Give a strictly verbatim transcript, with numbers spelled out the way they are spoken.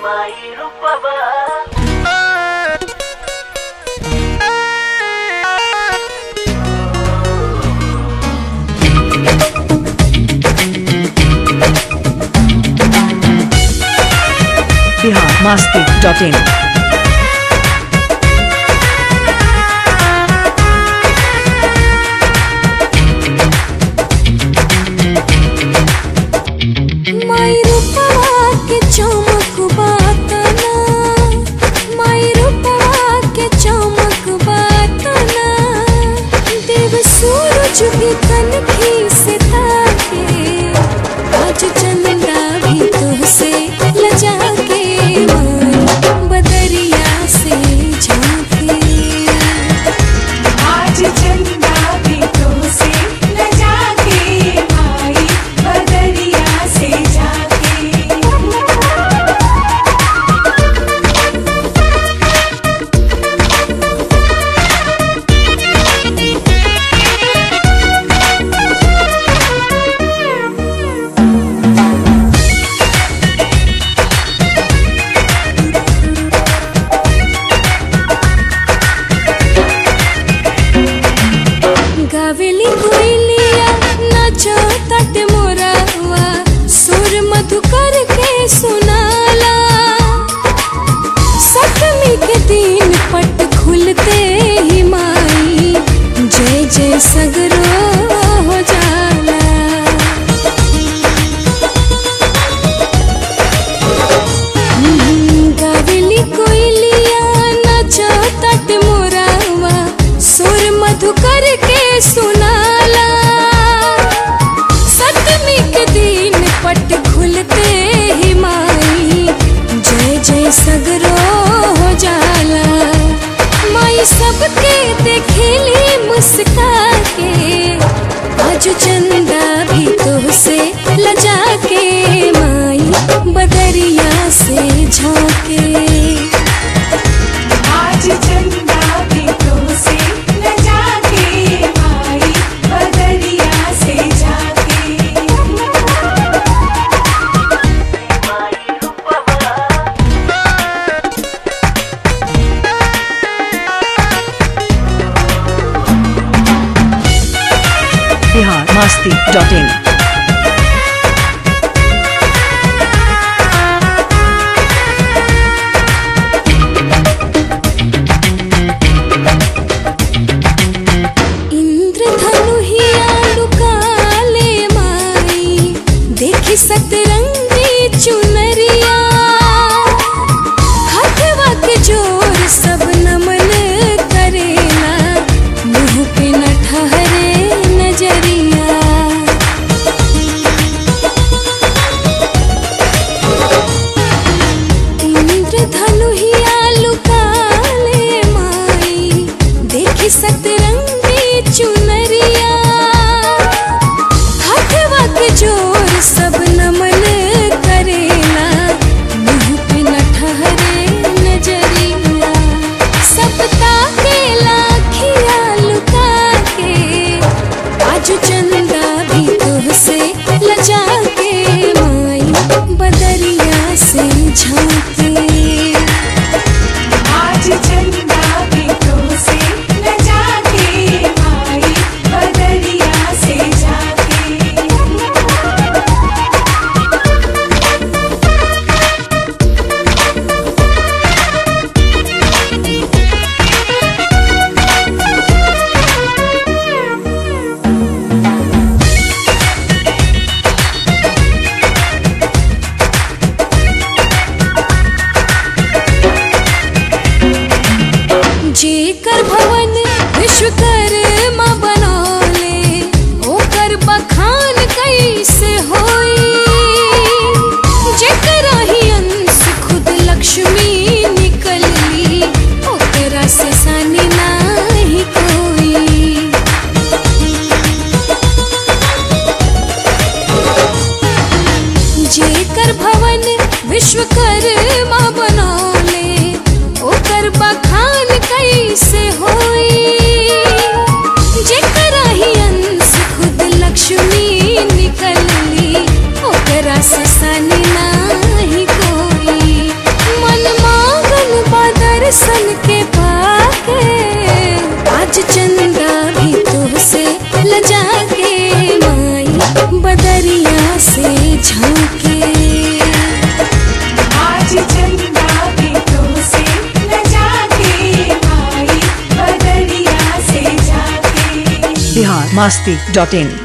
Bihar Masti dot in. माई रूपवा के चमक बातना, माई रूपवा के चमक बातना, देव सूरज के कनखी से ताके, आज चंदा भी तुझसे लजा के, माई बदरिया से झांके, आज चंदा भी तुझसे लजा के, माई बदरिया से झांके। गावेली कोयलिया नाचो तट मोरावा, सुर मधुकर के सुनाला, सप्तमी के दिन पट खुलते ही माई जय जय सगरो हो जाला। गावेली कोयलिया नाचो तट मोरावा, सुर मधुकर के सुनाला, सप्तमी के दिन पट खुलते ही माई जय जय सगरो हो जाला। माई सबके देखेली मुस्का के, आज चंदा भी तुझसे लजा के, माई बदरिया से झांके, आज चंदा भी तुझसे लजा के, माई बदरिया से झांके। बिहार मस्ती डॉट इन। सतरंगी चुनरिया, हथवा के जोर सब नमन करेला, मुँह पे न ठहरे नजरिया। इंद्रधनुहिया लुकाले माई, देखी सतरंगी चुनरिया, हथवा के जोर सब नमन करेला, मुँह पे न ठहरे नजरिया। सब ताकेला खिया लुका के, आज चंदा भी तुझसे लजा के, माई बदरिया से झांके, आज चंदा भी तुझसे लजा के, माई बदरिया से झांके। जेकर भवन विश्वकर्मा बनौले, ओकर बखान कैसे होई, जेकरा ही अंश खुद लक्ष्मी निकलली, ओकरा से सानी नाही कोई। जेकर भवन विश्वकर्मा बनौले, ओकर बखान कैसे होई, जेकरा ही अंश खुद लक्ष्मी निकलली, ओकरा से सानी नाही कोई। masti dot in.